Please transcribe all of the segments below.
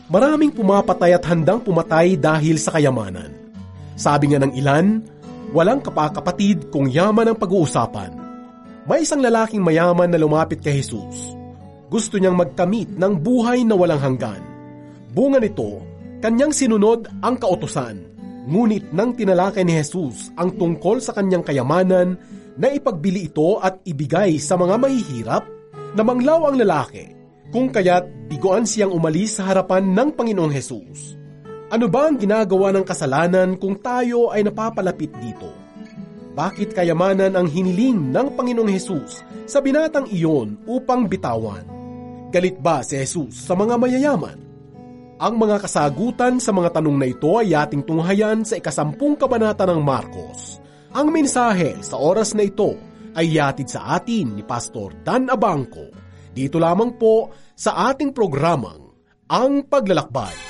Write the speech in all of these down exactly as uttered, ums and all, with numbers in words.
Maraming pumapatay at handang pumatay dahil sa kayamanan. Sabi nga ng ilan, walang kapakapatid kung yaman ang pag-uusapan. May isang lalaking mayaman na lumapit kay Jesus. Gusto niyang magkamit ng buhay na walang hanggan. Bunga nito, kanyang sinunod ang kautusan. Ngunit nang tinalakay ni Jesus ang tungkol sa kanyang kayamanan, na ipagbili ito at ibigay sa mga mahihirap, namanglaw ang lalaki, kung kaya't biguan siyang umalis sa harapan ng Panginoong Jesus. Ano ba ang ginagawa ng kasalanan kung tayo ay napapalapit dito? Bakit kayamanan ang hiniling ng Panginoong Jesus sa binatang iyon upang bitawan? Galit ba si Jesus sa mga mayayaman? Ang mga kasagutan sa mga tanong na ito ay ating tunghayan sa ikasampung kabanata ng Marcos. Ang mensahe sa oras na ito ay yatid sa atin ni Pastor Dan Abangco. Dito lamang po sa ating programang Ang Paglalakbay.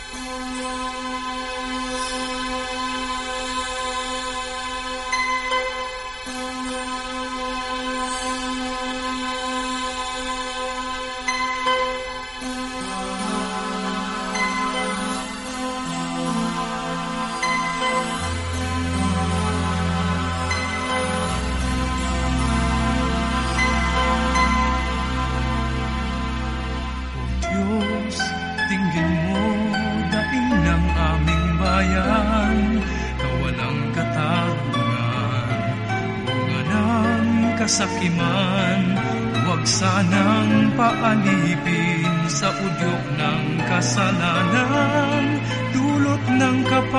Kasakiman, huwag sanang paalipin sa udyok ng kasalanan, dulot ng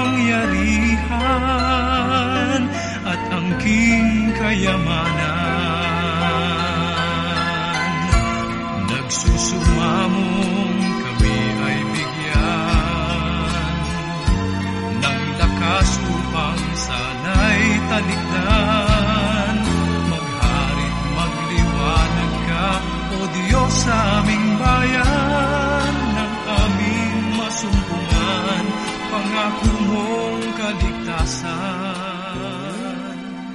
kapangyarihan at angking kayamanan. Nagsusumamong kami ay bigyan ng lakas upang sana'y talikdan. O Diyos sa aming bayan, ng aming masumpungan, pangako mong kaligtasan.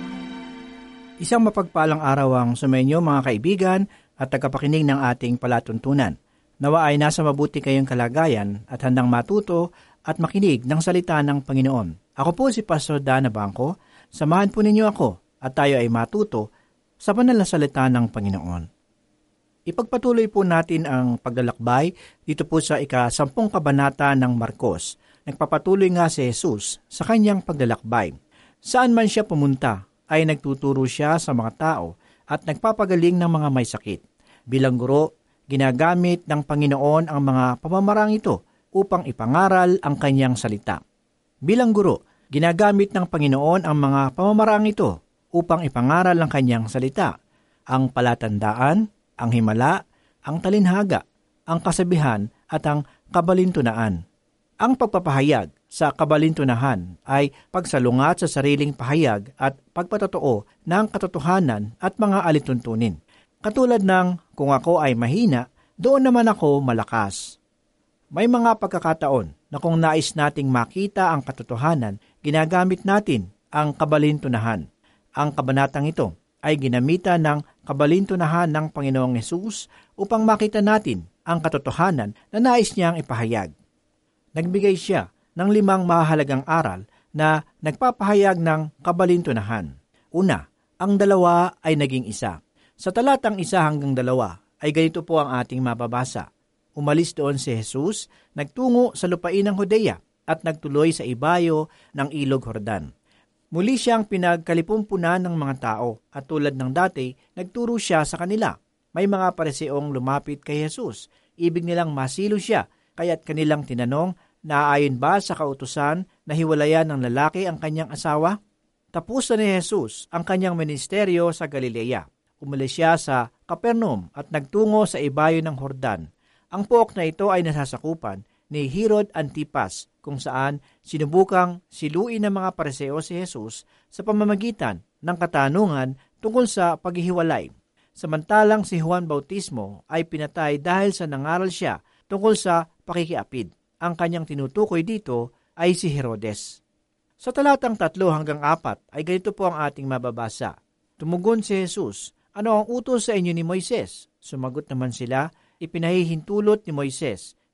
Isang mapagpalang araw ang sumainyo mga kaibigan at tagapakinig ng ating palatuntunan. Nawa ay nasa mabuti kayong kalagayan at handang matuto at makinig ng salita ng Panginoon. Ako po si Pastor Dan Abangco. Samahan po ninyo ako at tayo ay matuto sa banal na salita ng Panginoon. Ipagpatuloy po natin ang paglalakbay dito po sa ikasampung kabanata ng Marcos. Nagpapatuloy nga si Jesus sa kanyang paglalakbay. Saan man siya pumunta ay nagtuturo siya sa mga tao at nagpapagaling ng mga may sakit. Bilang guro, ginagamit ng Panginoon ang mga pamamarang ito upang ipangaral ang kanyang salita. Bilang guro, ginagamit ng Panginoon ang mga pamamarang ito upang ipangaral ang kanyang salita. Ang palatandaan, ang himala, ang talinhaga, ang kasabihan at ang kabalintunaan. Ang pagpapahayag sa kabalintunahan ay pagsalungat sa sariling pahayag at pagpatotoo ng katotohanan at mga alituntunin. Katulad ng kung ako ay mahina, doon naman ako malakas. May mga pagkakataon na kung nais nating makita ang katotohanan, ginagamit natin ang kabalintunahan. Ang kabanatang ito ay ginamitan ng kabalintunahan ng Panginoong Hesus upang makita natin ang katotohanan na nais niyang ipahayag. Nagbigay siya ng limang mahalagang aral na nagpapahayag ng kabalintunahan. Una, ang dalawa ay naging isa. Sa talatang isa hanggang dalawa ay ganito po ang ating mababasa. Umalis doon si Jesus, nagtungo sa lupain ng Judea at nagtuloy sa ibayo ng Ilog Jordan. Muli siyang pinagkalipumpunan ng mga tao at tulad ng dati, nagturo siya sa kanila. May mga Pariseong lumapit kay Jesus. Ibig nilang masilo siya, kaya't kanilang tinanong, naaayon ba sa kautusan na hiwalayan ng lalaki ang kanyang asawa? Tapos na ni Jesus ang kanyang ministeryo sa Galilea. Umalis siya sa Capernaum at nagtungo sa ibayo ng Jordan. Ang pook na ito ay nasasakupan ni Herod Antipas, kung saan sinubukang siluin ng mga Pariseo si Jesus sa pamamagitan ng katanungan tungkol sa paghihiwalay. Samantalang si Juan Bautismo ay pinatay dahil sa nangaral siya tungkol sa pakikiapid. Ang kanyang tinutukoy dito ay si Herodes. Sa talatang tatlo hanggang apat ay ganito po ang ating mababasa. Tumugon si Jesus, ano ang utos sa inyo ni Moises? Sumagot naman sila, ipinahihintulot ni Moises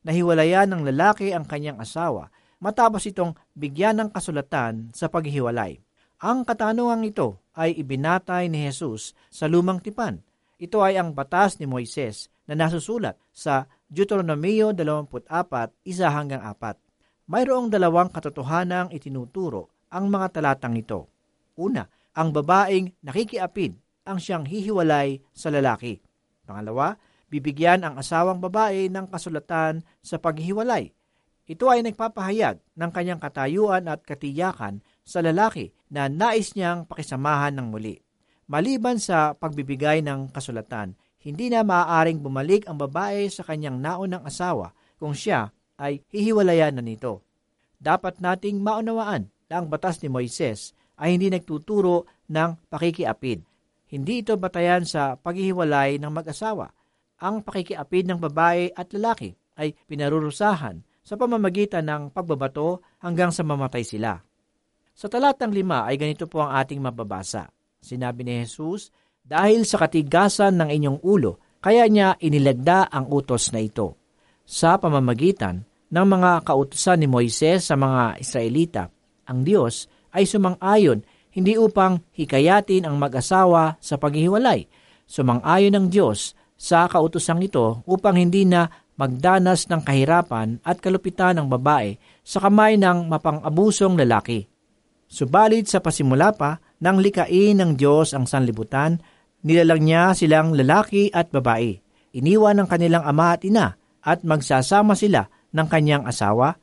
nahiwalayan ng lalaki ang kanyang asawa matapos itong bigyan ng kasulatan sa paghihiwalay. Ang katanungang ito ay ibinatay ni Jesus sa lumang tipan. Ito ay ang batas ni Moises na nasusulat sa Deuteronomio twenty-four, one hanggang four. Mayroong dalawang katotohanang itinuturo ang mga talatang ito. Una, ang babaeng nakikiapid ang siyang hihiwalay sa lalaki. Pangalawa, bibigyan ang asawang babae ng kasulatan sa paghihiwalay. Ito ay nagpapahayag ng kanyang katayuan at katiyakan sa lalaki na nais niyang pakisamahan ng muli. Maliban sa pagbibigay ng kasulatan, hindi na maaaring bumalik ang babae sa kanyang naunang asawa kung siya ay hihiwalayan na nito. Dapat nating maunawaan na ang batas ni Moises ay hindi nagtuturo ng pakikiapid. Hindi ito batayan sa paghihiwalay ng mag-asawa. Ang pakikiapid ng babae at lalaki ay pinarurusahan sa pamamagitan ng pagbabato hanggang sa mamatay sila. Sa talatang lima ay ganito po ang ating mababasa. Sinabi ni Jesus, dahil sa katigasan ng inyong ulo, kaya niya inilagda ang utos na ito. Sa pamamagitan ng mga kautusan ni Moises sa mga Israelita, ang Diyos ay sumang-ayon hindi upang hikayatin ang mag-asawa sa paghihiwalay. Sumang-ayon ang Diyos sa kautusang ito upang hindi na magdanas ng kahirapan at kalupitan ng babae sa kamay ng mapang-abusong lalaki. Subalit sa pasimula pa, nang likain ng Diyos ang sanlibutan, nilalang niya silang lalaki at babae. Iniwan ng kanilang ama at ina at magsasama sila ng kanyang asawa.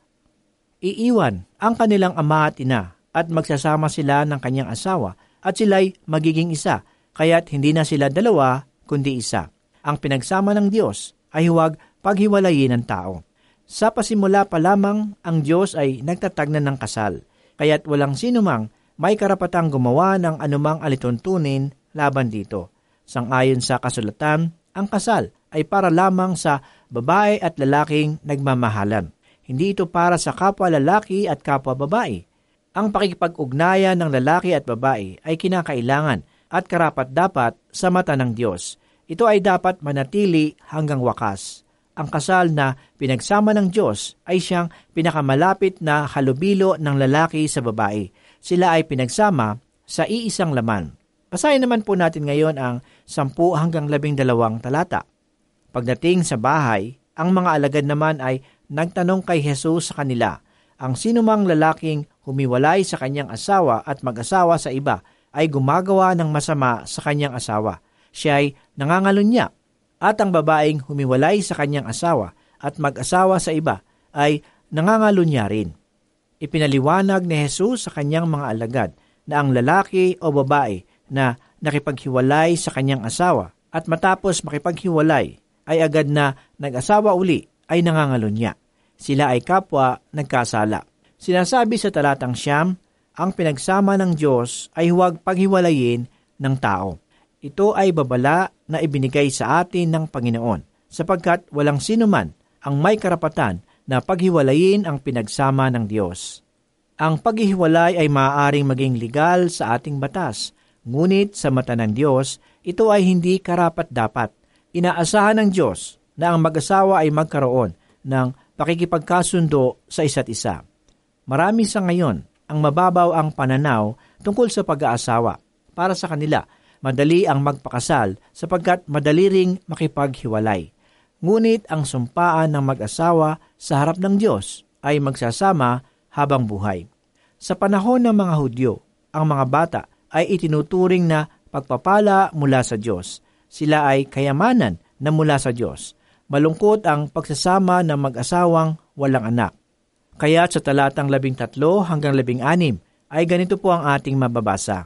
Iiwan ang kanilang ama at ina at magsasama sila ng kanyang asawa at sila'y magiging isa, kaya't hindi na sila dalawa kundi isa. Ang pinagsama ng Diyos ay huwag paghiwalayin ng tao. Sa pasimula pa lamang, ang Diyos ay nagtatag na ng kasal, kaya't walang sinumang may karapatang gumawa ng anumang alituntunin laban dito. Sangayon sa kasulatan, ang kasal ay para lamang sa babae at lalaking nagmamahalan. Hindi ito para sa kapwa lalaki at kapwa babae. Ang pakikipag-ugnayan ng lalaki at babae ay kinakailangan at karapat-dapat sa mata ng Diyos. Ito ay dapat manatili hanggang wakas. Ang kasal na pinagsama ng Diyos ay siyang pinakamalapit na halubilo ng lalaki sa babae. Sila ay pinagsama sa iisang laman. Basahin naman po natin ngayon ang sampu hanggang labing dalawang talata. Pagdating sa bahay, ang mga alagad naman ay nagtanong kay Jesus sa kanila, ang sinumang lalaking humiwalay sa kanyang asawa at mag-asawa sa iba ay gumagawa ng masama sa kanyang asawa. Siya ay nangangalunya, at ang babaeng humiwalay sa kanyang asawa at mag-asawa sa iba ay nangangalunya rin. Ipinaliwanag ni Jesus sa kanyang mga alagad na ang lalaki o babae na nakipaghiwalay sa kanyang asawa at matapos makipaghiwalay ay agad na nag-asawa uli ay nangangalunya. Sila ay kapwa nagkasala. Sinasabi sa talatang siyam, ang pinagsama ng Diyos ay huwag paghiwalayin ng tao. Ito ay babala na ibinigay sa atin ng Panginoon, sapagkat walang sinuman ang may karapatan na paghiwalayin ang pinagsama ng Diyos. Ang paghihiwalay ay maaaring maging legal sa ating batas, ngunit sa mata ng Diyos, ito ay hindi karapat-dapat. Inaasahan ng Diyos na ang mag-asawa ay magkaroon ng pakikipagkasundo sa isa't isa. Marami sa ngayon ang mababaw ang pananaw tungkol sa pag-aasawa. Para sa kanila, madali ang magpakasal sapagkat madali ring makipaghiwalay. Ngunit ang sumpaan ng mag-asawa sa harap ng Diyos ay magsasama habang buhay. Sa panahon ng mga Hudyo, ang mga bata ay itinuturing na pagpapala mula sa Diyos. Sila ay kayamanan na mula sa Diyos. Malungkot ang pagsasama ng mag-asawang walang anak. Kaya sa talatang labing tatlo hanggang labing anim ay ganito po ang ating mababasa.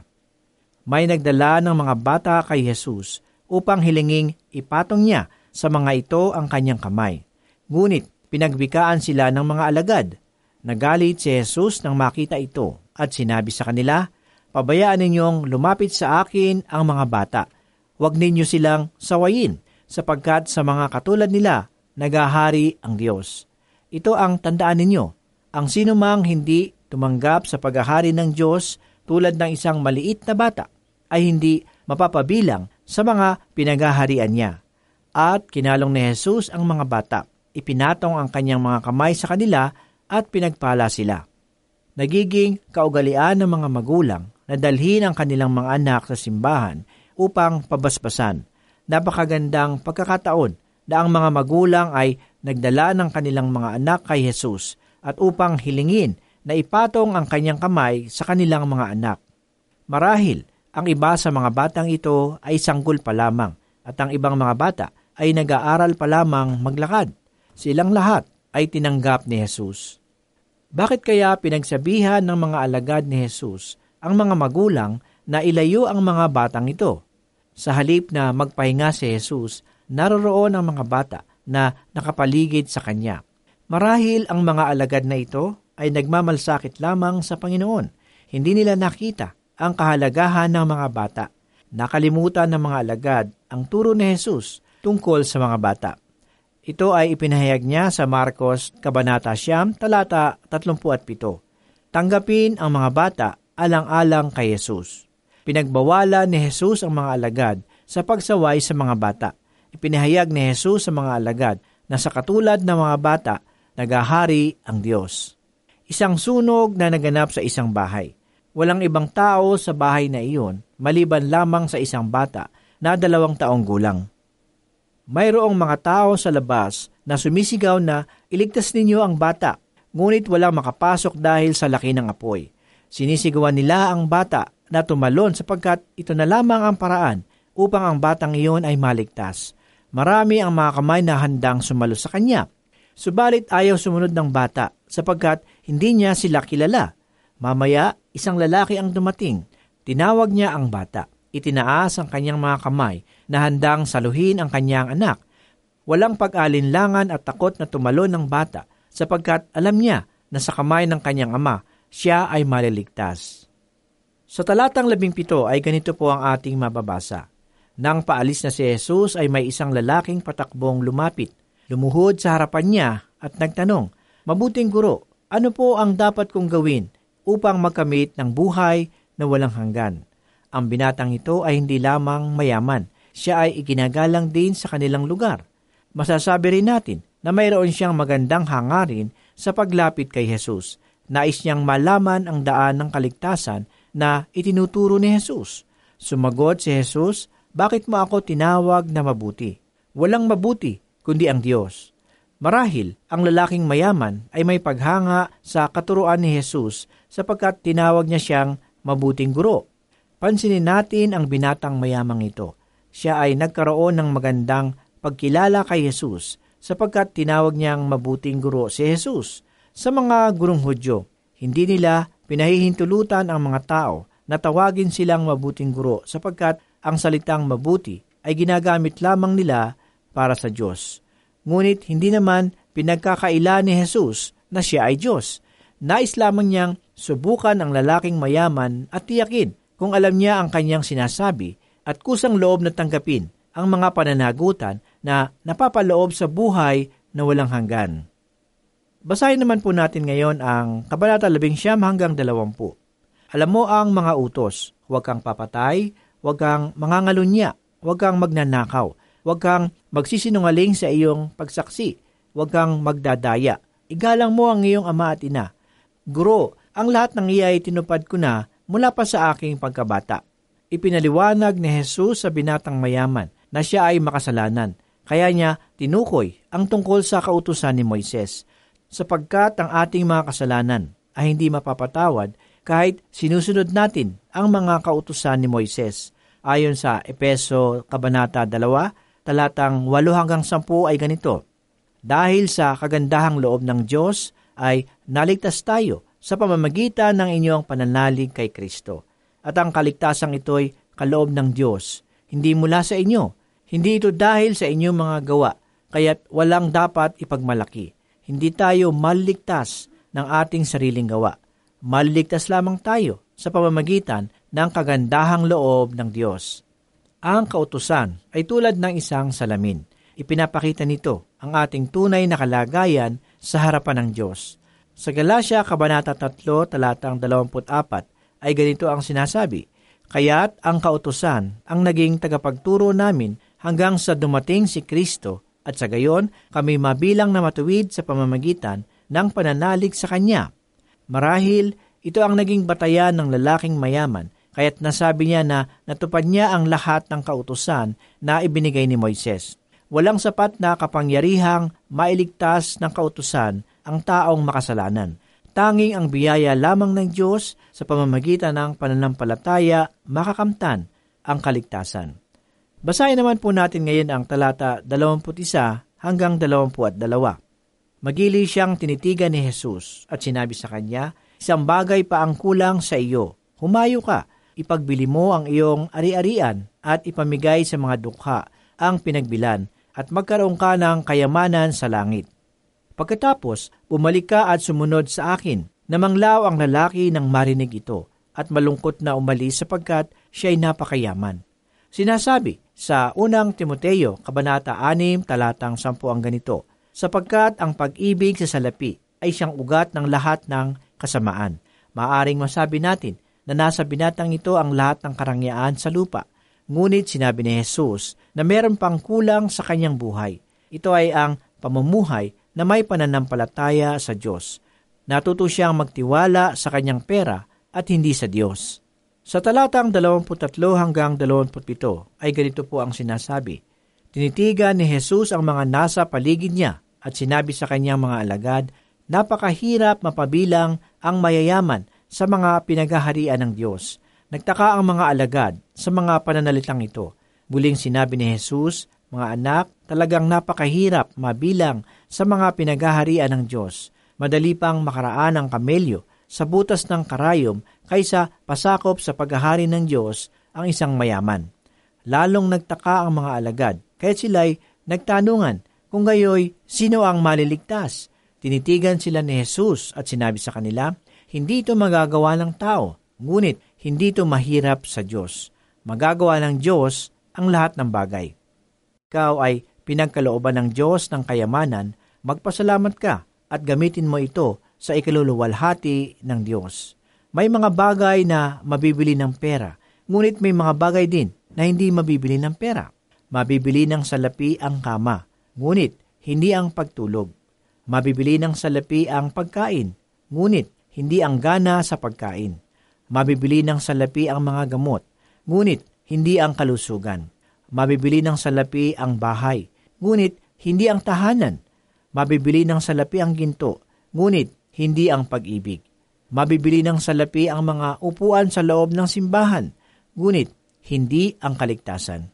May nagdala ng mga bata kay Jesus upang hilinging ipatong niya sa mga ito ang kanyang kamay. Ngunit pinagbikaan sila ng mga alagad. Nagalit si Jesus nang makita ito at sinabi sa kanila, pabayaan ninyong lumapit sa akin ang mga bata. Huwag ninyo silang sawayin, sapagkat sa mga katulad nila, nagahari ang Diyos. Ito ang tandaan ninyo, ang sinumang hindi tumanggap sa paghahari ng Diyos tulad ng isang maliit na bata, ay hindi mapapabilang sa mga pinaghaharian niya. At kinalong ni Jesus ang mga bata. ipinatong ang kanyang mga kamay sa kanila at pinagpala sila. Nagiging kaugalian ng mga magulang na dalhin ang kanilang mga anak sa simbahan upang pabasbasan. Napakagandang pagkakataon na ang mga magulang ay nagdala ng kanilang mga anak kay Jesus at upang hilingin na ipatong ang kanyang kamay sa kanilang mga anak. Marahil, ang iba sa mga batang ito ay sanggol pa lamang at ang ibang mga bata ay nag-aaral pa lamang maglakad. Silang lahat ay tinanggap ni Jesus. Bakit kaya pinagsabihan ng mga alagad ni Jesus ang mga magulang na ilayo ang mga batang ito? Sa halip na magpahinga si Jesus, naroroon ang mga bata na nakapaligid sa kanya. Marahil ang mga alagad na ito ay nagmamalsakit lamang sa Panginoon. Hindi nila nakita ang kahalagahan ng mga bata. Nakalimutan ng mga alagad ang turo ni Jesus tungkol sa mga bata. Ito ay ipinahayag niya sa Marcos Kabanata Siyam, talata tatlumpu at pito. Tanggapin ang mga bata alang-alang kay Jesus. Pinagbawalan ni Jesus ang mga alagad sa pagsaway sa mga bata. Ipinahayag ni Jesus sa mga alagad na sa katulad ng mga bata, nagahari ang Diyos. Isang sunog na naganap sa isang bahay. Walang ibang tao sa bahay na iyon, maliban lamang sa isang bata na dalawang taong gulang. Mayroong mga tao sa labas na sumisigaw na iligtas ninyo ang bata, ngunit walang makapasok dahil sa laki ng apoy. Sinisigawan nila ang bata na tumalon sapagkat ito na lamang ang paraan upang ang batang iyon ay maligtas. Marami ang mga kamay na handang sumalo sa kanya. Subalit ayaw sumunod ng bata sapagkat hindi niya sila kilala. Mamaya, isang lalaki ang dumating. Tinawag niya ang bata. Itinaas ang kanyang mga kamay na handang saluhin ang kanyang anak. Walang pag-alinlangan at takot na tumalon ng bata sapagkat alam niya na sa kamay ng kanyang ama, siya ay maliligtas. Sa talatang labing pito ay ganito po ang ating mababasa. Nang paalis na si Jesus ay may isang lalaking patakbong lumapit. Lumuhod sa harapan niya at nagtanong, "Mabuting guro, ano po ang dapat kong gawin upang magkamit ng buhay na walang hanggan?" Ang binatang ito ay hindi lamang mayaman, siya ay iginagalang din sa kanilang lugar. Masasabi rin natin na mayroon siyang magandang hangarin sa paglapit kay Jesus. Nais niyang malaman ang daan ng kaligtasan na itinuturo ni Jesus. Sumagot si Jesus, "Bakit mo ako tinawag na mabuti? Walang mabuti kundi ang Diyos." Marahil, ang lalaking mayaman ay may paghanga sa katuruan ni Jesus sapagkat tinawag niya siyang mabuting guro. Pansinin natin ang binatang mayamang ito. Siya ay nagkaroon ng magandang pagkilala kay Jesus sapagkat tinawag niyang mabuting guro si Jesus. Sa mga gurong Hudyo, hindi nila pinahihintulutan ang mga tao na tawagin silang mabuting guro sapagkat ang salitang mabuti ay ginagamit lamang nila para sa Diyos. Ngunit hindi naman pinagkakaila ni Jesus na siya ay Diyos. Nais lamang niyang subukan ang lalaking mayaman at tiyakin kung alam niya ang kanyang sinasabi at kusang loob na tanggapin ang mga pananagutan na napapaloob sa buhay na walang hanggan. Basahin naman po natin ngayon ang Kabanata labing siyam hanggang dalawampu. Alam mo ang mga utos, huwag kang papatay, huwag kang mangangalunya, huwag kang magnanakaw, huwag kang magsisinungaling sa iyong pagsaksi, huwag kang magdadaya, igalang mo ang iyong ama at ina. Guro, ang lahat ng iya ay tinupad ko na mula pa sa aking pagkabata. Ipinaliwanag ni Jesus sa binatang mayaman na siya ay makasalanan, kaya niya tinukoy ang tungkol sa kautusan ni Moises, sapagkat ang ating mga kasalanan ay hindi mapapatawad kahit sinusunod natin ang mga kautusan ni Moises. Ayon sa Epeso Kabanata dalawa, talatang walo hanggang sampu ay ganito, "Dahil sa kagandahang loob ng Diyos ay naligtas tayo sa pamamagitan ng inyong pananalig kay Kristo. At ang kaligtasang ito'y kaloob ng Diyos, hindi mula sa inyo, hindi ito dahil sa inyong mga gawa, kaya't walang dapat ipagmalaki. Hindi tayo maliligtas ng ating sariling gawa. Maliligtas lamang tayo sa pamamagitan ng kagandahang loob ng Diyos." Ang kautusan ay tulad ng isang salamin. Ipinapakita nito ang ating tunay na kalagayan sa harapan ng Diyos. Sa Galatia Kabanata tatlo, talatang dalawampu't apat, ay ganito ang sinasabi, "Kaya't ang kautusan ang naging tagapagturo namin hanggang sa dumating si Kristo at sa gayon kami mabilang na matuwid sa pamamagitan ng pananalig sa Kanya. Marahil, ito ang naging batayan ng lalaking mayaman, kaya't nasabi niya na natupad niya ang lahat ng kautusan na ibinigay ni Moises. Walang sapat na kapangyarihang mailigtas ng kautusan ang taong makasalanan. Tanging ang biyaya lamang ng Diyos sa pamamagitan ng pananampalataya makakamtan ang kaligtasan. Basahin naman po natin ngayon ang talata dalawampu't isa hanggang dalawampu't dalawa. Magili siyang tinitigan ni Jesus at sinabi sa kanya, "Isang bagay pa ang kulang sa iyo. Humayo ka, ipagbili mo ang iyong ari-arian at ipamigay sa mga dukha ang pinagbilan at magkaroon ka ng kayamanan sa langit. Pagkatapos, bumalik ka at sumunod sa akin." Namanglaw ang lalaki nang marinig ito at malungkot na umalis sapagkat siya'y napakayaman. Sinasabi sa unang Timoteo, Kabanata anim, talatang sampu ang ganito, "Sapagkat ang pag-ibig sa salapi ay siyang ugat ng lahat ng kasamaan." Maaring masabi natin na nasa binatang ito ang lahat ng karangyaan sa lupa. Ngunit sinabi ni Jesus na meron pang kulang sa kanyang buhay. Ito ay ang pamumuhay na may pananampalataya sa Diyos. Natuto siyang magtiwala sa kanyang pera at hindi sa Diyos. Sa talatang dalawampu't tatlo hanggang dalawampu't pito ay ganito po ang sinasabi. Tinitigan ni Jesus ang mga nasa paligid niya at sinabi sa kanyang mga alagad, "Napakahirap mapabilang ang mayayaman sa mga pinaghaharian ng Diyos." Nagtaka ang mga alagad sa mga pananalitang ito. Muling sinabi ni Jesus, "Mga anak, talagang napakahirap mabilang sa mga pinaghaharian ng Diyos. Madali pang makaraan ang kamelyo sa butas ng karayom kaysa pasakop sa paghahari ng Diyos ang isang mayaman." Lalong nagtaka ang mga alagad, kaya sila'y nagtanungan kung gayoy sino ang maliligtas. Tinitigan sila ni Jesus at sinabi sa kanila, "Hindi ito magagawa ng tao, ngunit hindi ito mahirap sa Diyos. Magagawa ng Diyos ang lahat ng bagay." Ikaw ay pinagkalooban ng Diyos ng kayamanan, magpasalamat ka at gamitin mo ito sa ikaluluwalhati ng Diyos. May mga bagay na mabibili ng pera, ngunit may mga bagay din na hindi mabibili ng pera. Mabibili ng salapi ang kama, ngunit hindi ang pagtulog. Mabibili ng salapi ang pagkain, ngunit hindi ang gana sa pagkain. Mabibili ng salapi ang mga gamot, ngunit hindi ang kalusugan. Mabibili ng salapi ang bahay, ngunit hindi ang tahanan. Mabibili ng salapi ang ginto, ngunit hindi ang pag-ibig. Mabibili ng salapi ang mga upuan sa loob ng simbahan, ngunit hindi ang kaligtasan.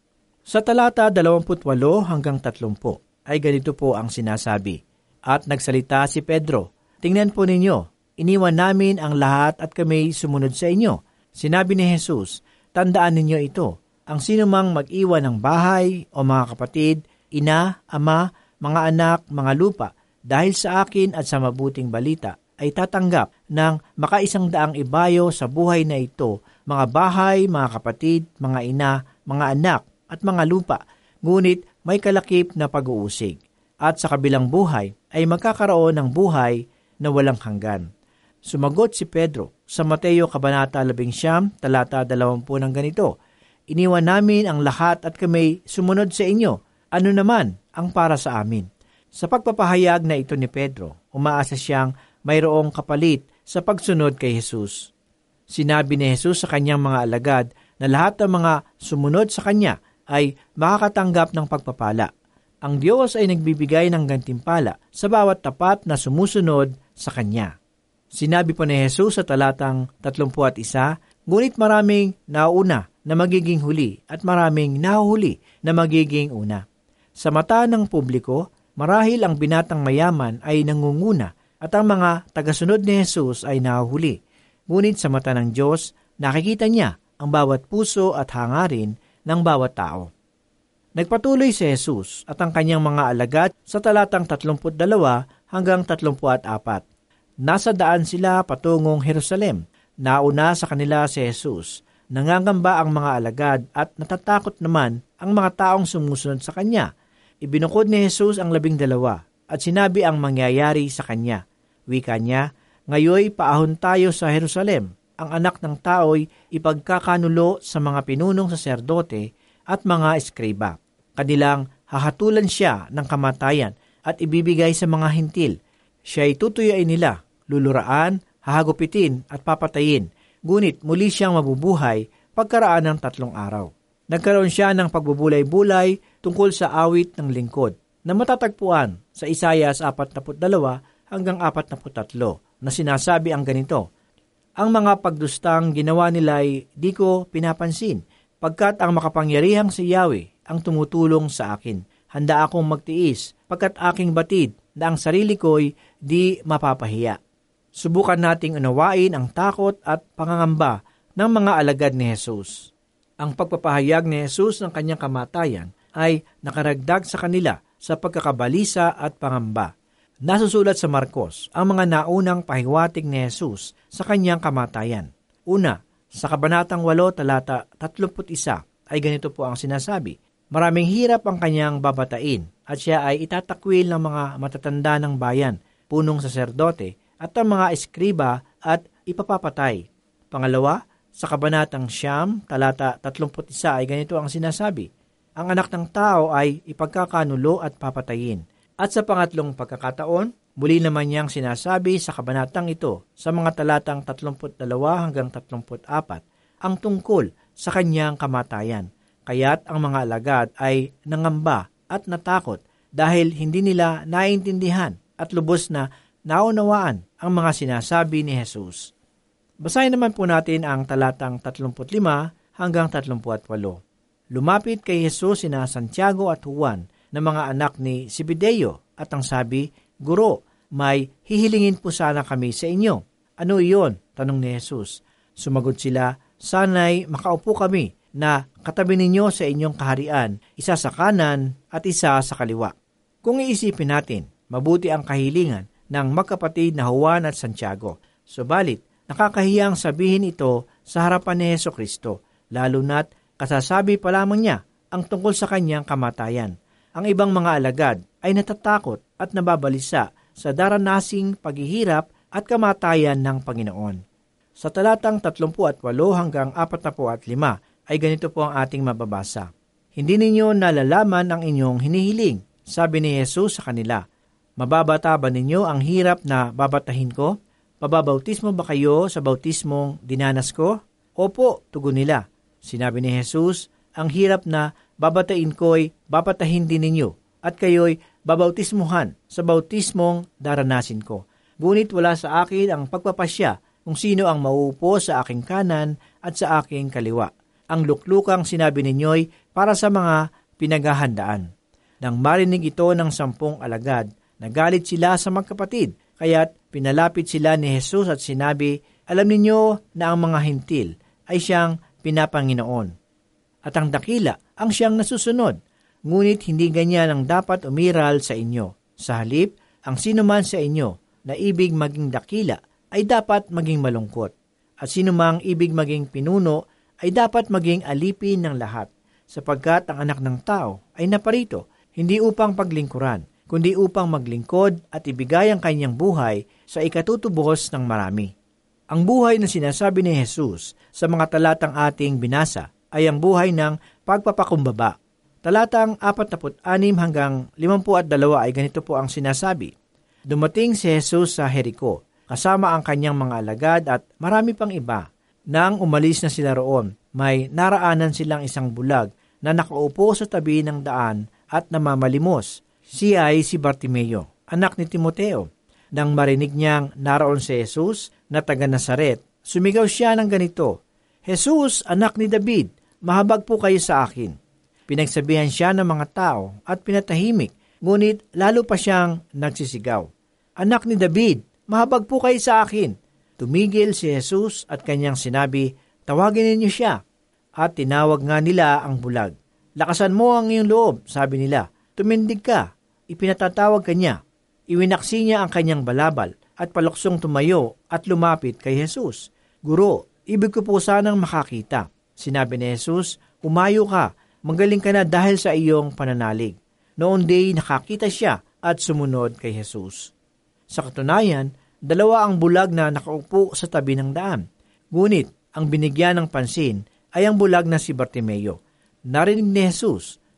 Sa talata dalawampu't walo hanggang tatlumpu ay ganito po ang sinasabi. At nagsalita si Pedro, "Tingnan po ninyo, iniwan namin ang lahat at kami sumunod sa inyo." Sinabi ni Jesus, "Tandaan ninyo ito, ang sinumang mag-iwan ng bahay o mga kapatid, ina, ama, mga anak, mga lupa, dahil sa akin at sa mabuting balita, ay tatanggap ng makaisang daang ibayo sa buhay na ito, mga bahay, mga kapatid, mga ina, mga anak, at mga lupa, ngunit may kalakip na pag-uusig. At sa kabilang buhay ay magkakaroon ng buhay na walang hanggan." Sumagot si Pedro sa Mateo Kabanata labing siyam, talata dalawampu ng ganito, "Iniwan namin ang lahat at kami sumunod sa inyo. Ano naman ang para sa amin?" Sa pagpapahayag na ito ni Pedro, umaasa siyang mayroong kapalit sa pagsunod kay Jesus. Sinabi ni Jesus sa kanyang mga alagad na lahat ng mga sumunod sa kanya ay makakatanggap ng pagpapala. Ang Diyos ay nagbibigay ng gantimpala sa bawat tapat na sumusunod sa kanya. Sinabi po ni Jesus sa talatang tatlumpu at isa, "Ngunit maraming nauna na magiging huli at maraming nahuhuli na magiging una." Sa mata ng publiko, marahil ang binatang mayaman ay nangunguna at ang mga tagasunod ni Jesus ay nahuhuli. Ngunit sa mata ng Diyos, nakikita niya ang bawat puso at hangarin ng bawat tao. Nagpatuloy si Jesus at ang kanyang mga alagad sa talatang tatlumput dalawa hanggang tatlumpu't apat. Nasa daan sila patungong Jerusalem. Nauna sa kanila si Jesus. Nangangamba ang mga alagad at natatakot naman ang mga taong sumusunod sa kanya. Ibinukod ni Jesus ang labing dalawa at sinabi ang mangyayari sa kanya. Wika niya, "Ngayoy paahon tayo sa Jerusalem. Ang anak ng tao'y ipagkakanulo sa mga pinunong saserdote at mga eskriba. Kanilang hahatulan siya ng kamatayan at ibibigay sa mga hintil. Siya ay tutuyain nila, luluraan, hahagupitin at papatayin. Ngunit muli siyang mabubuhay pagkaraan ng tatlong araw. Nagkaroon siya ng pagbubulay-bulay tungkol sa awit ng lingkod na matatagpuan sa Isaias four two hanggang four three na sinasabi ang ganito, "Ang mga pagdustang ginawa nila ay di ko pinapansin, pagkat ang makapangyarihang si Yahweh ang tumutulong sa akin. Handa akong magtiis, pagkat aking batid na ang sarili ko'y di mapapahiya." Subukan nating unawain ang takot at pangangamba ng mga alagad ni Jesus. Ang pagpapahayag ni Jesus ng kanyang kamatayan ay nakaragdag sa kanila sa pagkakabalisa at pangamba. Nasusulat sa Marcos ang mga naunang pahiwatig ni Jesus sa kanyang kamatayan. Una, sa Kabanatang eight, talata thirty-one ay ganito po ang sinasabi, "Maraming hirap ang kanyang babatain at siya ay itatakwil ng mga matatanda ng bayan, punong saserdote at ang mga eskriba at ipapapatay." Pangalawa, sa Kabanatang Siyam, talata thirty-one ay ganito ang sinasabi, "Ang anak ng tao ay ipagkakanulo at papatayin." At sa pangatlong pagkakataon, muli naman niyang sinasabi sa kabanatang ito sa mga talatang thirty-two hanggang thirty-four ang tungkol sa kanyang kamatayan. Kaya't ang mga alagad ay nangamba at natakot dahil hindi nila naintindihan at lubos na naunawaan ang mga sinasabi ni Jesus. Basahin naman po natin ang talatang thirty-five hanggang thirty-eight. Lumapit kay Jesus sina Santiago at Juan na mga anak ni Zebedeo at ang sabi, "Guro, may hihilingin po sana kami sa inyo." "Ano iyon?" tanong ni Jesus. Sumagot sila, "Sana'y makaupo kami na katabi ninyo sa inyong kaharian, isa sa kanan at isa sa kaliwa." Kung iisipin natin, mabuti ang kahilingan ng magkapatid na Juan at Santiago. Subalit, nakakahiyang sabihin ito sa harapan ni Hesukristo, lalo na't kasasabi pa lamang niya ang tungkol sa kanyang kamatayan. Ang ibang mga alagad ay natatakot at nababalisa sa daranasing paghihirap at kamatayan ng Panginoon. Sa talatang thirty-eight hanggang forty-five ay ganito po ang ating mababasa. "Hindi ninyo nalalaman ang inyong hinihiling," sabi ni Jesus sa kanila. "Mababata ba ninyo ang hirap na babatahin ko? Pababautismo ba kayo sa bautismong dinanas ko?" "Opo," tugon nila. Sinabi ni Jesus, "Ang hirap na babatain ko'y babatahin din ninyo, at kayo'y babautismuhan sa bautismong daranasin ko. Ngunit wala sa akin ang pagpapasya kung sino ang mauupo sa aking kanan at sa aking kaliwa. Ang luklukang sinabi ninyo'y para sa mga pinaghahandaan." Nang marinig ito ng sampung alagad, nagalit sila sa magkapatid, kaya't pinalapit sila ni Jesus at sinabi, "Alam ninyo na ang mga hintil ay siyang pinapanginoon, at ang dakila ang siyang nasusunod. Ngunit hindi ganyan ang dapat umiral sa inyo. Sa halip, ang sinuman sa inyo na ibig maging dakila ay dapat maging malungkot. At sinumang ibig maging pinuno ay dapat maging alipin ng lahat, sapagkat ang anak ng tao ay naparito, hindi upang paglingkuran, kundi upang maglingkod at ibigay ang kanyang buhay sa ikatutubos ng marami." Ang buhay na sinasabi ni Jesus sa mga talatang ating binasa ay ang buhay ng pagpapakumbaba. Talatang forty-six hanggang fifty-two ay ganito po ang sinasabi. Dumating si Jesus sa Jericho, kasama ang kanyang mga alagad at marami pang iba. Nang umalis na sila roon, may naraanan silang isang bulag na nakaupo sa tabi ng daan at namamalimos. Siya ay si Bartimeo, anak ni Timoteo. Nang marinig niyang naroon si Jesus na taga Nazaret, sumigaw siya ng ganito, "Jesus, anak ni David, mahabag po kayo sa akin." Pinagsabihan siya ng mga tao at pinatahimik, ngunit lalo pa siyang nagsisigaw, "Anak ni David, mahabag po kayo sa akin." Tumigil si Jesus at kanyang sinabi, "Tawagin ninyo siya." At tinawag nga nila ang bulag. "Lakasan mo ang iyong loob," sabi nila. "Tumindig ka." Ipinatatawag kanya. Iwinaksi niya ang kanyang balabal at paluksong tumayo at lumapit kay Jesus. "Guro, ibig ko po sanang makakita." Sinabi ni Jesus, "Umayo ka, magaling ka na dahil sa iyong pananalig." Noon day nakakita siya at sumunod kay Jesus. Sa katunayan, dalawa ang bulag na nakaupo sa tabi ng daan. Ngunit ang binigyan ng pansin ay ang bulag na si Bartimeo. Narinig ni Jesus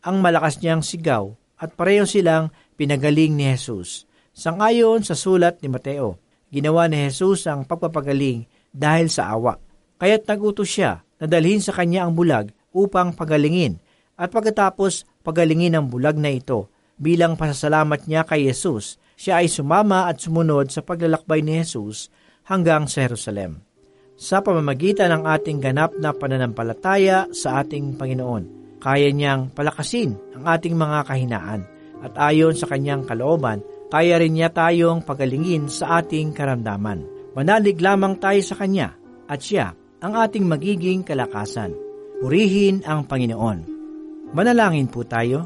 ang malakas niyang sigaw at pareho silang pinagaling ni Jesus. Sangayon sa sulat ni Mateo, ginawa ni Jesus ang pagpapagaling dahil sa awa. Kaya't nagutos siya na dalhin sa kanya ang bulag upang pagalingin at pagkatapos pagalingin ang bulag na ito. Bilang pasasalamat niya kay Jesus, siya ay sumama at sumunod sa paglalakbay ni Jesus hanggang sa Jerusalem. Sa pamamagitan ng ating ganap na pananampalataya sa ating Panginoon, kaya niyang palakasin ang ating mga kahinaan at ayon sa kanyang kalooban, kaya rin niya tayong pagalingin sa ating karamdaman. Manalig lamang tayo sa kanya at siya ang ating magiging kalakasan. Purihin ang Panginoon. Manalangin po tayo.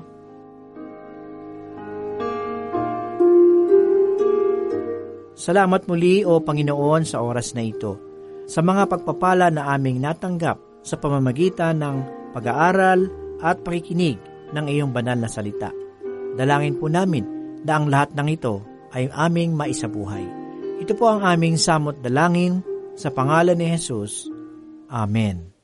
Salamat muli o Panginoon sa oras na ito, sa mga pagpapala na aming natanggap sa pamamagitan ng pag-aaral at pakikinig ng iyong banal na salita. Dalangin po namin na ang lahat ng ito ay aming maisabuhay. Ito po ang aming samot dalangin sa pangalan ni Jesus. Amen.